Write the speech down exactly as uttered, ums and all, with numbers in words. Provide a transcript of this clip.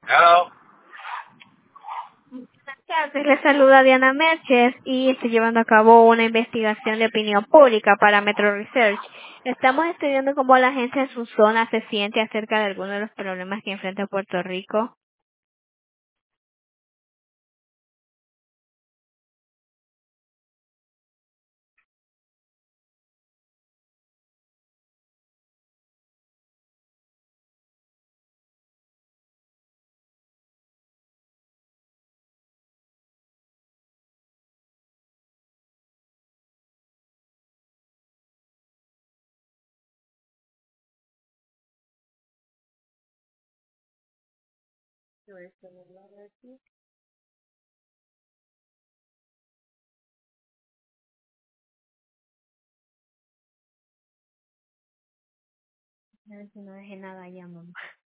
Hello. Buenas tardes, les saluda Diana Merches y estoy llevando a cabo una investigación de opinión pública para Metro Research. Estamos estudiando cómo la gente en su zona se siente acerca de algunos de los problemas que enfrenta Puerto Rico. No dejé nada allá, mamá.